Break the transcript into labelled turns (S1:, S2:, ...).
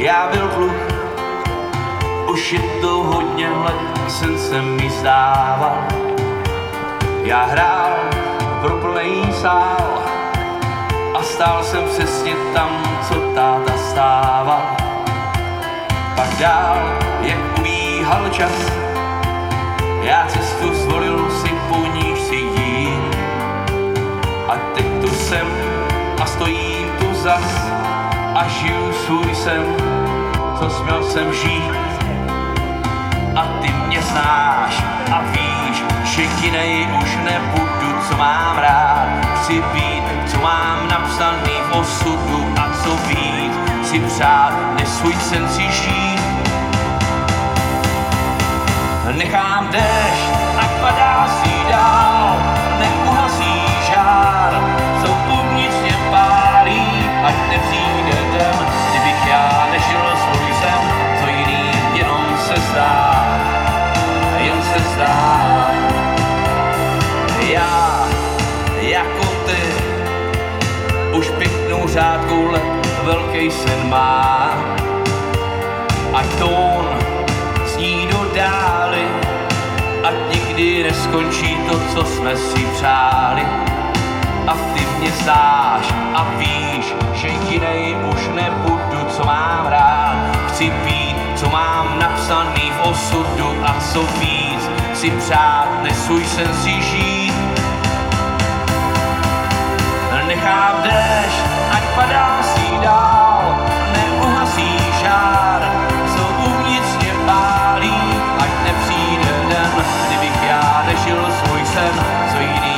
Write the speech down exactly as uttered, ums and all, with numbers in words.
S1: Já byl kluk, už je to hodně let, sen se mi zdával. Já hrál pro plný sál a stál jsem přesně tam, co táta stával. Pak dál, jak ubíhal čas, já cestu zvolil si, po níž si jít. A teď tu jsem a stojím tu zas a žiju svůj sen, co směl jsem žít. A ty mě znáš a víš, že jinej už nebudu, co mám rád. Chci být, co mám napsaný v osudu a co víc si přát, než svůj sen si žít. Nechám déšť, ať padá si dál, neuhasí žár, co uvnitř mě pálí, ať nepřijde den, kdybych já nežil svůj sen, co jiným jenom se zdá, jen se zdá. Já, jako ty, už pěknou řádkou let velký sen má, ať tón zní do dály, ať nikdy neskončí to, co jsme si přáli. A ty mě znáš a víš, že jinej už nebudu, co mám rád. Chci být, co mám napsaný v osudu a co víc si přát, než svůj sen si žít. Nechám déšť, ať padá si dál, neuhasí žár, co uvnitř mě pálí, ať nepřijde den, kdybych já nežil svůj sen, co jiný